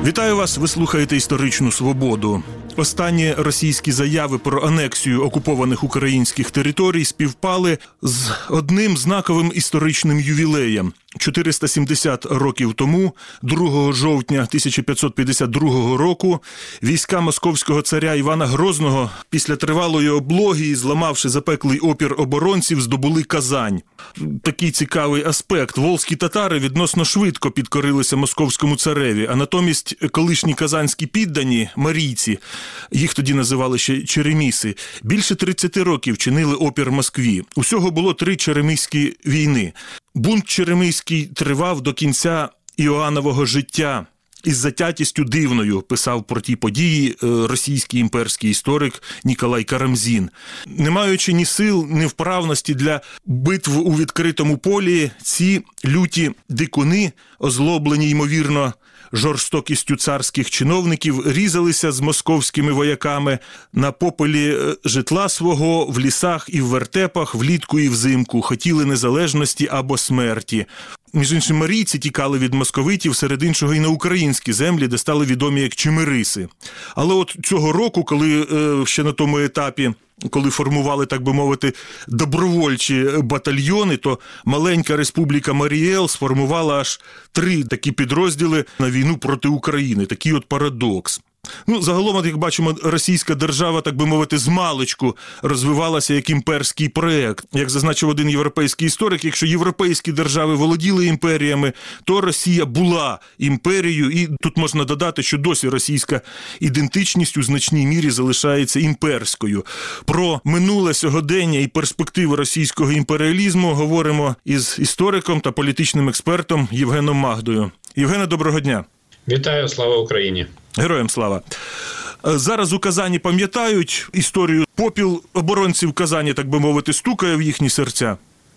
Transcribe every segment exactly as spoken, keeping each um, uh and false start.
Вітаю вас, ви слухаєте «Історичну свободу». Останні російські заяви про анексію окупованих українських територій співпали з одним знаковим історичним ювілеєм. чотириста сімдесят років тому, другого жовтня тисяча п'ятсот п'ятдесят другого року, війська московського царя Івана Грозного після тривалої облоги і зламавши запеклий опір оборонців, здобули Казань. Такий цікавий аспект. Волзькі татари відносно швидко підкорилися московському цареві, а натомість колишні казанські піддані, марійці, їх тоді називали ще череміси, більше тридцяти років чинили опір Москві. Усього було три череміські війни. Бунт черемиський тривав до кінця Іоаннового життя. Із затятістю дивною писав про ті події російський імперський історик Ніколай Карамзін. Не маючи ні сил, ні вправності для битв у відкритому полі, ці люті дикуни, озлоблені, ймовірно, жорстокістю царських чиновників, різалися з московськими вояками на попелі житла свого, в лісах і в вертепах, влітку і взимку, хотіли незалежності або смерті. Між іншим, марійці тікали від московитів, серед іншого і на українські землі, де стали відомі як чимириси. Але от цього року, коли ще на тому етапі, коли формували, так би мовити, добровольчі батальйони, то маленька республіка Маріел сформувала аж три такі підрозділи на війну проти України. Такий от парадокс. Ну, загалом, як бачимо, російська держава, так би мовити, змалечку розвивалася як імперський проект. Як зазначив один європейський історик, якщо європейські держави володіли імперіями, то Росія була імперією, і тут можна додати, що досі російська ідентичність у значній мірі залишається імперською. Про минуле сьогодення і перспективи російського імперіалізму говоримо із істориком та політичним експертом Євгеном Магдою. Євгене, доброго дня. Вітаю, слава Україні. Героям слава. Зараз у Казані пам'ятають історію, попіл оборонців Казані, так би мовити, стукає в їхні серця?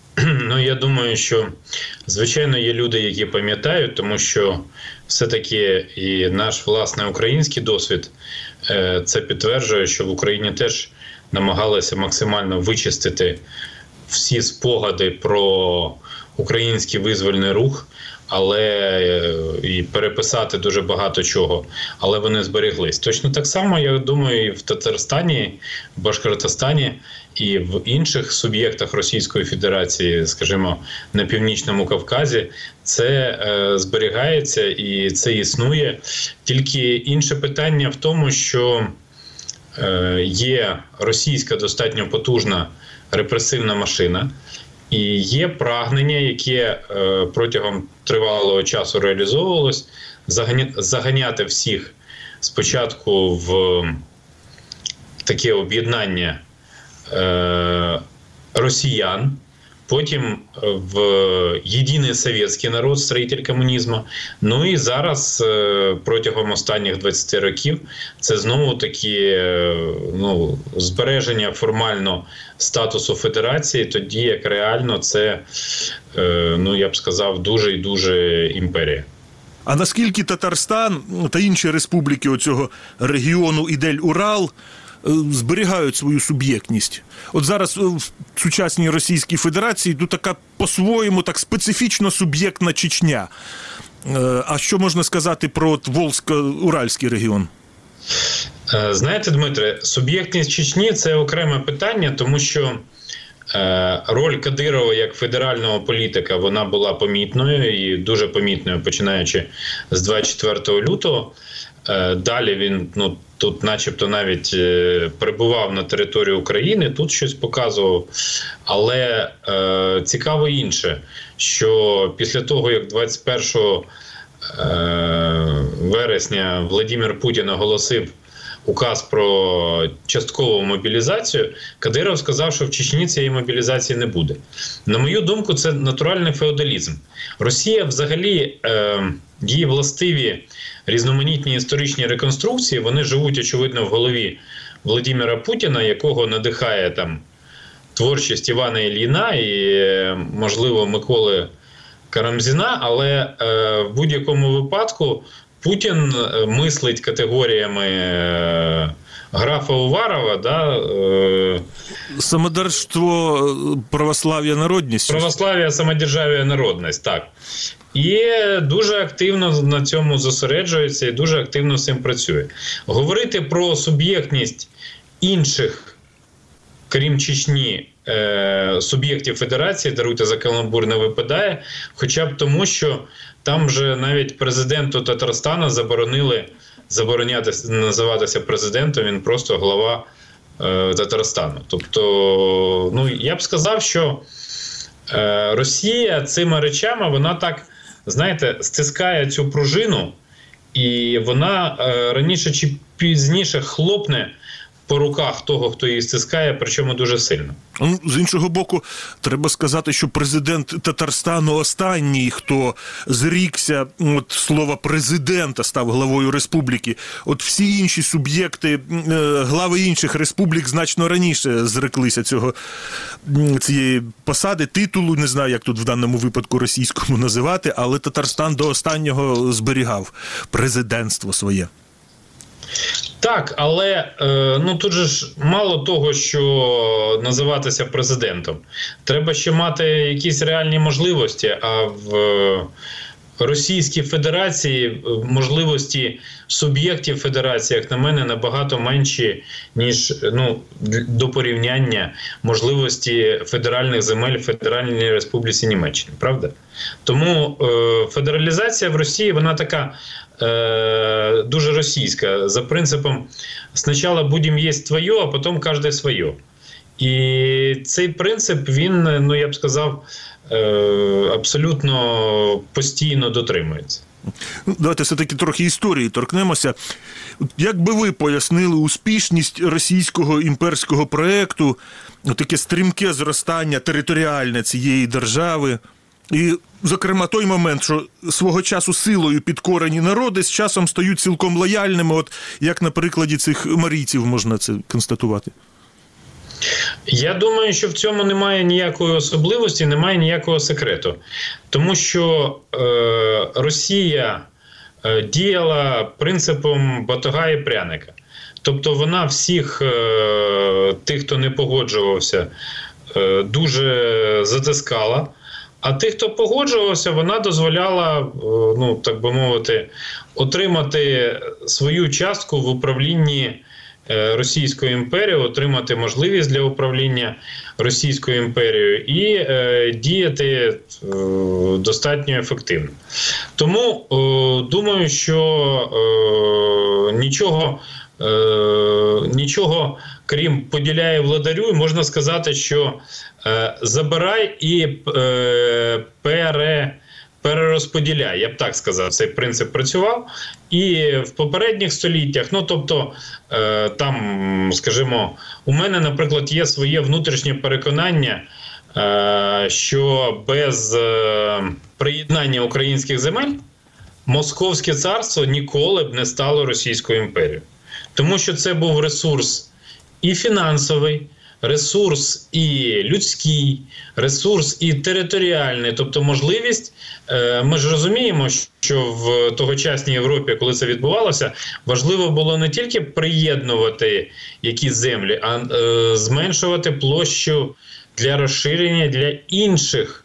Ну, я думаю, що, звичайно, є люди, які пам'ятають, тому що все-таки і наш власний український досвід це підтверджує, що в Україні теж намагалися максимально вичистити всі спогади про український визвольний рух, але і переписати дуже багато чого, але вони зберіглись. Точно так само, я думаю, і в Татарстані, в Башкортостані, і в інших суб'єктах Російської Федерації, скажімо, на Північному Кавказі, це е, зберігається і це існує. Тільки інше питання в тому, що е, є російська достатньо потужна репресивна машина, і є прагнення, яке е, протягом тривалого часу реалізовувалось, заганя, заганяти всіх спочатку в таке об'єднання е, росіян, потім в єдиний совєтський народ, строїтель комунізму. Ну і зараз, е, протягом останніх двадцяти років, це знову-таки е, ну, збереження формально статусу федерації, тоді як реально це, е, ну я б сказав, дуже і дуже імперія. А наскільки Татарстан та інші республіки оцього регіону Ідель-Урал зберігають свою суб'єктність? От зараз в сучасній Російській Федерації тут така по-своєму так специфічно суб'єктна Чечня. А що можна сказати про Волзько-Уральський регіон? Знаєте, Дмитре, суб'єктність Чечні – це окреме питання, тому що роль Кадирова як федерального політика, вона була помітною і дуже помітною, починаючи з двадцять четвертого лютого. Далі він, ну, тут начебто навіть перебував на території України, тут щось показував. Але е, цікаво інше, що після того, як двадцять першого вересня Владимир Путін оголосив указ про часткову мобілізацію, Кадиров сказав, що в Чечні цієї мобілізації не буде. На мою думку, це натуральний феодалізм. Росія взагалі, е, її властиві різноманітні історичні реконструкції, вони живуть, очевидно, в голові Владимира Путіна, якого надихає там творчість Івана Ільїна і, можливо, Миколи Карамзіна, але е, в будь-якому випадку Путін мислить категоріями графа Уварова, да, е... самодержство, православ'я, народність. Православ'я, самодержав'я, народність, так. І дуже активно на цьому зосереджується і дуже активно з цим працює. Говорити про суб'єктність інших, крім Чечні, суб'єктів федерації, даруйте за каламбур, не випадає, хоча б тому, що там вже навіть президенту Татарстану заборонили забороняти називатися президентом, він просто глава е, Татарстану. Тобто, ну, я б сказав, що е, Росія цими речами, вона так, знаєте, стискає цю пружину, і вона е, раніше чи пізніше хлопне по руках того, хто її стискає, причому дуже сильно. Ну, з іншого боку, треба сказати, що президент Татарстану останній, хто зрікся от слова президента, став главою республіки. От всі інші суб'єкти, глави інших республік значно раніше зреклися цього, цієї посади, титулу, не знаю, як тут в даному випадку російському називати, але Татарстан до останнього зберігав президентство своє. Так, але е, ну тут же ж мало того, що називатися президентом. Треба ще мати якісь реальні можливості, а в е, Російській Федерації можливості суб'єктів Федерації, як на мене, набагато менші, ніж, ну, до порівняння можливості федеральних земель в Федеральній Республіці Німеччини, правда? Тому е, федералізація в Росії, вона така е, дуже російська, за принципом спочатку будемо їсти твоє, а потім кожен своє. І цей принцип, він, ну, я б сказав, абсолютно постійно дотримується. Давайте все-таки трохи історії торкнемося. Як би ви пояснили успішність російського імперського проєкту, таке стрімке зростання територіальне цієї держави, і, зокрема, той момент, що свого часу силою підкорені народи з часом стають цілком лояльними, от як на прикладі цих марійців можна це констатувати? Я думаю, що в цьому немає ніякої особливості, немає ніякого секрету. Тому що е, Росія е, діяла принципом батога і пряника. Тобто вона всіх е, тих, хто не погоджувався, е, дуже затискала. А тих, хто погоджувався, вона дозволяла, е, ну, так би мовити, отримати свою частку в управлінні Російською імперією, отримати можливість для управління Російською імперією і е, діяти е, достатньо ефективно. Тому е, думаю, що е, нічого, е, нічого, крім поділяє владарю, можна сказати, що е, забирай і е, пере перерозподіляє, я б так сказав, цей принцип працював. І в попередніх століттях, ну, тобто, е, там, скажімо, у мене, наприклад, є своє внутрішнє переконання, е, що без е, приєднання українських земель Московське царство ніколи б не стало Російською імперією. Тому що це був ресурс і фінансовий, ресурс і людський, ресурс і територіальний, тобто можливість, ми ж розуміємо, що в тогочасній Європі, коли це відбувалося, важливо було не тільки приєднувати якісь землі, а зменшувати площу для розширення для інших,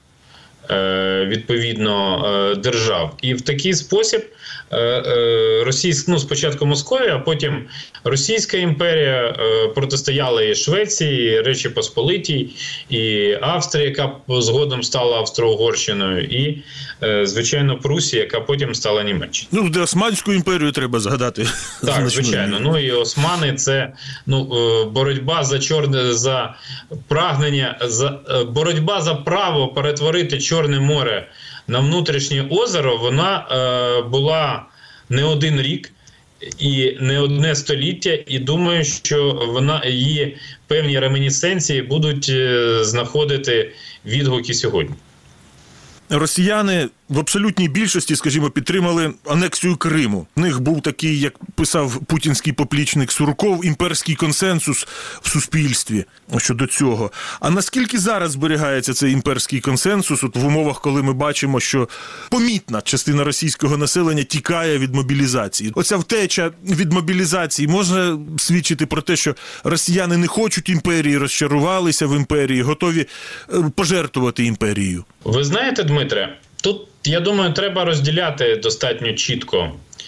відповідно, держав. І в такий спосіб Російська, ну, спочатку Московія, а потім Російська імперія протистояла і Швеції, і Речі Посполитій, і Австрія, яка згодом стала Австро-Угорщиною, і, звичайно, Прусія, яка потім стала Німеччиною. Ну, де Османську імперію треба згадати. Так, звичайно. Ну, і османи – це, ну, боротьба за чорне, за прагнення, за боротьба за право перетворити Чорне море на внутрішнє озеро, вона е, була не один рік і не одне століття, і думаю, що вона, її певні ремінісценції будуть е, знаходити відгуки сьогодні. росіяни в абсолютній більшості, скажімо, підтримали анексію Криму. В них був такий, як писав путінський поплічник Сурков, імперський консенсус в суспільстві щодо цього. А наскільки зараз зберігається цей імперський консенсус от в умовах, коли ми бачимо, що помітна частина російського населення тікає від мобілізації? Оця втеча від мобілізації може свідчити про те, що росіяни не хочуть імперії, розчарувалися в імперії, готові пожертвувати імперією? Ви знаєте, Дмитре, тут, я думаю, треба розділяти достатньо чітко.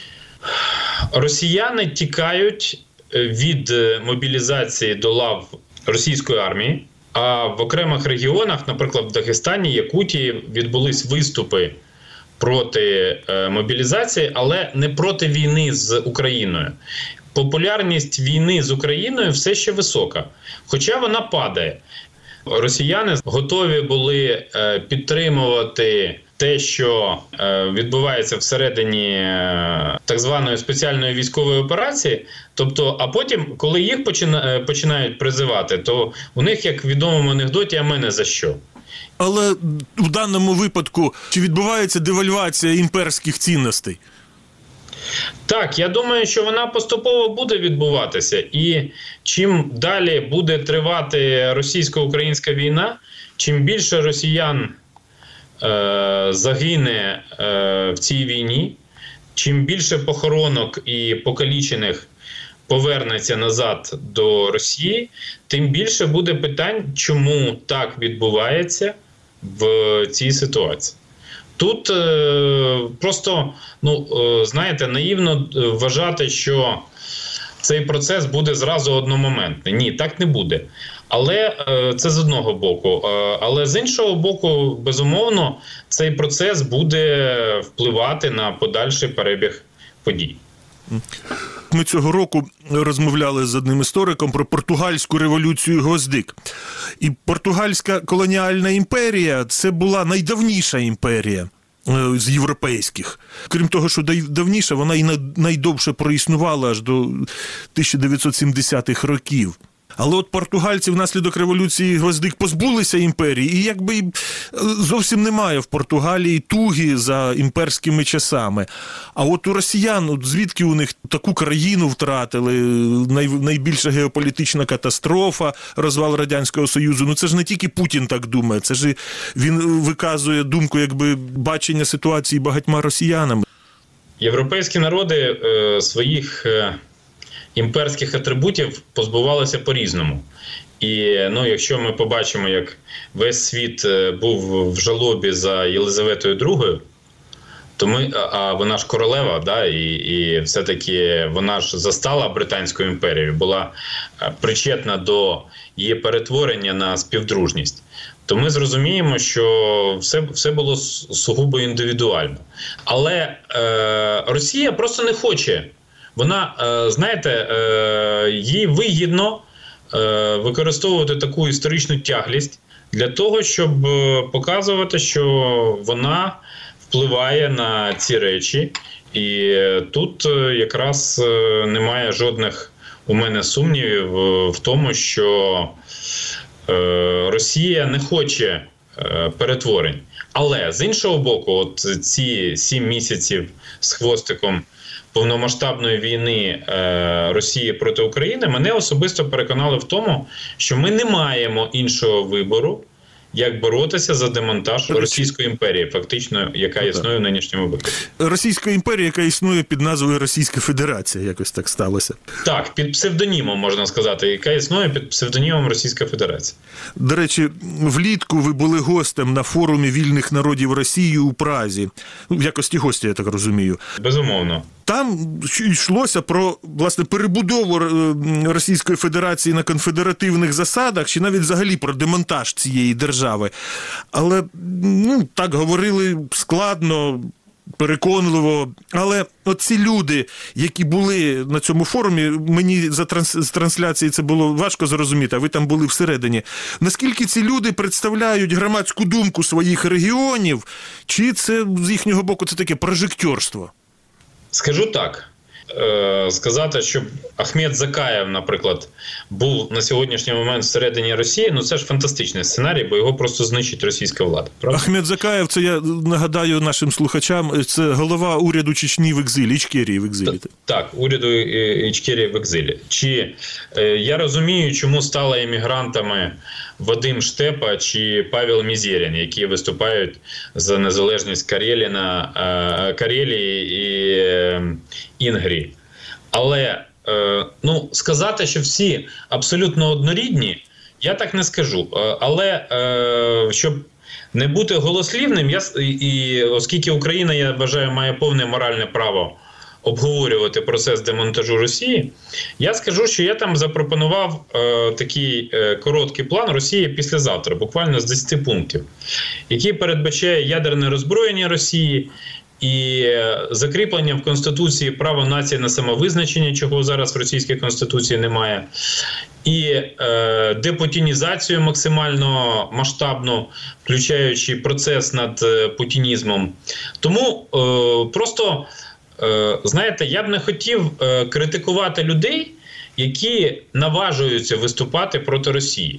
Росіяни тікають від мобілізації до лав російської армії, а в окремих регіонах, наприклад, в Дагестані, Якутії, відбулись виступи проти мобілізації, але не проти війни з Україною. Популярність війни з Україною все ще висока, хоча вона падає. Росіяни готові були підтримувати те, що відбувається всередині так званої спеціальної військової операції, тобто, а потім, коли їх починають призивати, то у них, як в відомому анекдоті, а мене за що? Але в даному випадку, чи відбувається девальвація імперських цінностей? Так, я думаю, що вона поступово буде відбуватися. І чим далі буде тривати російсько-українська війна, чим більше росіян е, загине е, в цій війні, чим більше похоронок і покалічених повернеться назад до Росії, тим більше буде питань, чому так відбувається в цій ситуації. Тут е, просто, ну, е, знаєте, наївно вважати, що цей процес буде зразу одномоментний. Ні, так не буде. Але е, це з одного боку. Е, але з іншого боку, безумовно, цей процес буде впливати на подальший перебіг подій. Ми цього року розмовляли з одним істориком про португальську революцію Гвоздик. І португальська колоніальна імперія – це була найдавніша імперія з європейських. Крім того, що давніша, вона і найдовше проіснувала аж до тисяча дев'ятсот сімдесятих років. Але от португальці внаслідок революції Гвоздик позбулися імперії, і якби зовсім немає в Португалії туги за імперськими часами. А от у росіян, от звідки у них таку країну втратили, най, найбільша геополітична катастрофа, розвал Радянського Союзу, ну це ж не тільки Путін так думає, це ж він виказує думку, якби бачення ситуації багатьма росіянами. Європейські народи е, своїх е... імперських атрибутів позбувалися по-різному. І ну, якщо ми побачимо, як весь світ був в жалобі за Єлизаветою другою, то ми, а вона ж королева, да, і, і все-таки вона ж застала Британську імперію, була причетна до її перетворення на співдружність, то ми зрозуміємо, що все, все було сугубо індивідуально. Але е, Росія просто не хоче. Вона, знаєте, їй вигідно використовувати таку історичну тяглість для того, щоб показувати, що вона впливає на ці речі. І тут якраз немає жодних у мене сумнівів в тому, що Росія не хоче перетворень. Але з іншого боку, от ці сім місяців з хвостиком повномасштабної війни е, Росії проти України мене особисто переконали в тому, що ми не маємо іншого вибору, як боротися за демонтаж Російської імперії, фактично, яка існує в нинішньому випадку. Російська імперія, яка існує під назвою Російська Федерація, якось так сталося. Так, під псевдонімом, можна сказати, яка існує під псевдонімом Російська Федерація. До речі, влітку ви були гостем на форумі вільних народів Росії у Празі. В якості гостя, я так розумію. Безумовно. Там йшлося про, власне, перебудову Російської Федерації на конфедеративних засадах, чи навіть взагалі про демонтаж цієї держави. Але, ну, так говорили складно, переконливо. Але оці люди, які були на цьому форумі, мені за транс... з трансляції це було важко зрозуміти, а ви там були всередині. Наскільки ці люди представляють громадську думку своїх регіонів, чи це з їхнього боку це таке прожектьорство? Скажу так, е, сказати, щоб Ахмед Закаєв, наприклад, був на сьогоднішній момент всередині Росії, ну це ж фантастичний сценарій, бо його просто знищить російська влада. Правда? Ахмед Закаєв, це я нагадаю нашим слухачам, це голова уряду Чечні в екзилі, Ічкерії в екзилі. Так, уряду Ічкерії в екзилі. Чи е, я розумію, чому стали емігрантами Вадим Штепа чи Павел Мізерін, які виступають за незалежність Кареліна, е, Карелії і е, Інгрії. Але е, ну, сказати, що всі абсолютно однорідні, я так не скажу. Е, але е, щоб не бути голослівним, я, і, і оскільки Україна, я вважаю, має повне моральне право обговорювати процес демонтажу Росії, я скажу, що я там запропонував е, такий е, короткий план Росії післязавтра, буквально з десяти пунктів, який передбачає ядерне роззброєння Росії і е, закріплення в Конституції права нації на самовизначення, чого зараз в російській Конституції немає, і е, депутінізацію максимально масштабну, включаючи процес над е, путінізмом. Тому е, просто... Знаєте, я б не хотів е, критикувати людей, які наважуються виступати проти Росії.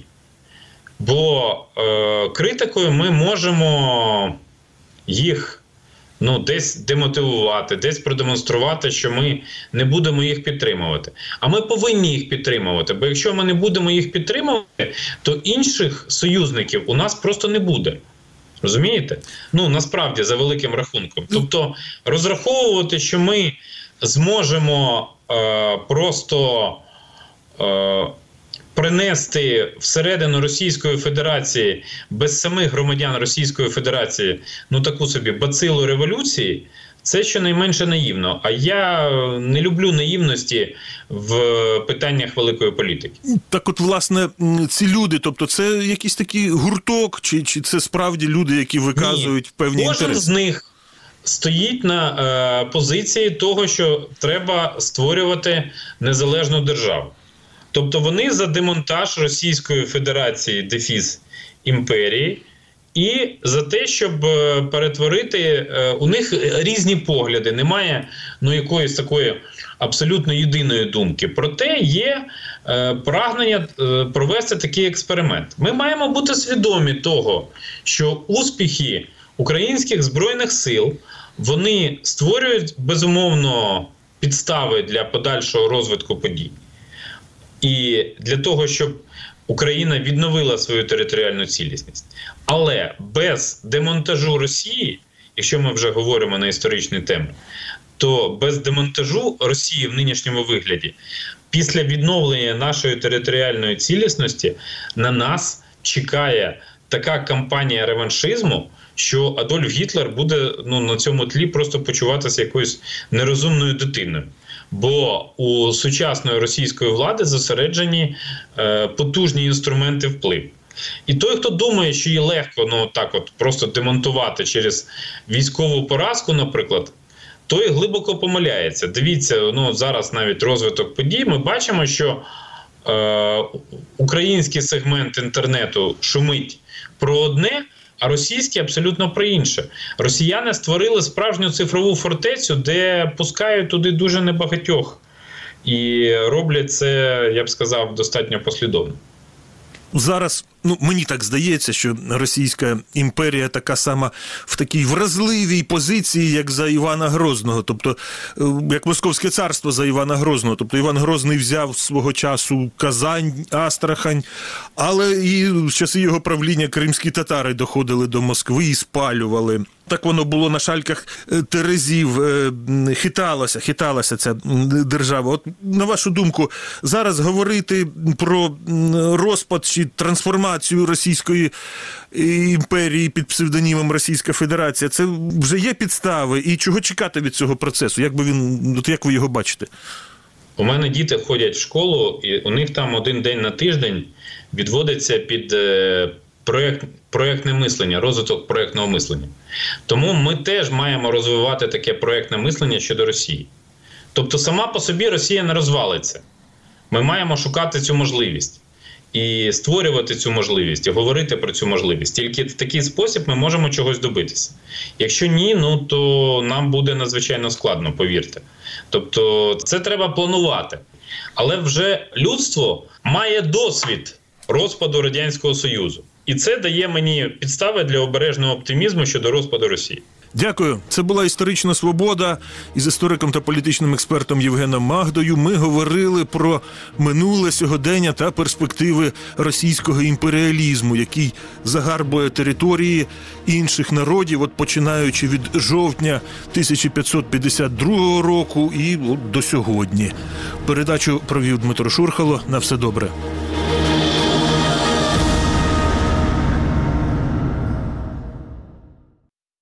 Бо е, критикою ми можемо їх ну, десь демотивувати, десь продемонструвати, що ми не будемо їх підтримувати. А ми повинні їх підтримувати, бо якщо ми не будемо їх підтримувати, то інших союзників у нас просто не буде. Розумієте? Ну, насправді, за великим рахунком. Тобто, розраховувати, що ми зможемо е, просто е, принести всередину Російської Федерації без самих громадян Російської Федерації, ну, таку собі бацилу революції, це щонайменше наївно. А я не люблю наївності в питаннях великої політики. Так от, власне, ці люди, тобто це якийсь такий гурток, чи, чи це справді люди, які виказують Ні. певні Кожен інтереси? Кожен з них стоїть на е, позиції того, що треба створювати незалежну державу. Тобто вони за демонтаж Російської Федерації, дефіс імперії, і за те, щоб перетворити, у них різні погляди, немає ну, якоїсь такої абсолютно єдиної думки. Проте є е, прагнення е, провести такий експеримент. Ми маємо бути свідомі того, що успіхи українських Збройних сил, вони створюють, безумовно, підстави для подальшого розвитку подій. І для того, щоб Україна відновила свою територіальну цілісність. Але без демонтажу Росії, якщо ми вже говоримо на історичні теми, то без демонтажу Росії в нинішньому вигляді, після відновлення нашої територіальної цілісності, на нас чекає така кампанія реваншизму, що Адольф Гітлер буде ну, на цьому тлі просто почуватися якоюсь нерозумною дитиною. Бо у сучасної російської влади зосереджені е, потужні інструменти впливу. І той, хто думає, що її легко ну, так от, просто демонтувати через військову поразку, наприклад, той глибоко помиляється. Дивіться, ну, зараз навіть розвиток подій, ми бачимо, що е, український сегмент інтернету шумить про одне, а російські абсолютно про інше. Росіяни створили справжню цифрову фортецю, де пускають туди дуже небагатьох. І роблять це, я б сказав, достатньо послідовно. Зараз, ну, мені так здається, що Російська імперія така сама в такій вразливій позиції, як за Івана Грозного, тобто, як Московське царство за Івана Грозного. Тобто Іван Грозний взяв свого часу Казань, Астрахань, але і в часи його правління кримські татари доходили до Москви і спалювали. Так воно було на шальках терезів, хиталася, хиталася ця держава. От, на вашу думку, зараз говорити про розпад чи трансформацію Російської імперії під псевдонімом Російська Федерація, це вже є підстави? І чого чекати від цього процесу? Як би він, от як ви його бачите? У мене діти ходять в школу, і у них там один день на тиждень відводиться під проєкт, проєктне мислення, розвиток проєктного мислення. Тому ми теж маємо розвивати таке проєктне мислення щодо Росії. Тобто сама по собі Росія не розвалиться. Ми маємо шукати цю можливість. і створювати цю можливість, і говорити про цю можливість. Тільки в такий спосіб ми можемо чогось добитися. Якщо ні, ну то нам буде надзвичайно складно, повірте. Тобто це треба планувати. Але вже людство має досвід розпаду Радянського Союзу. І це дає мені підстави для обережного оптимізму щодо розпаду Росії. Дякую. Це була «Історична свобода». Із істориком та політичним експертом Євгеном Магдою ми говорили про минуле, сьогодення та перспективи російського імперіалізму, який загарбує території інших народів, от починаючи від жовтня тисяча п'ятсот п'ятдесят другого року і от до сьогодні. Передачу провів Дмитро Шурхало. На все добре.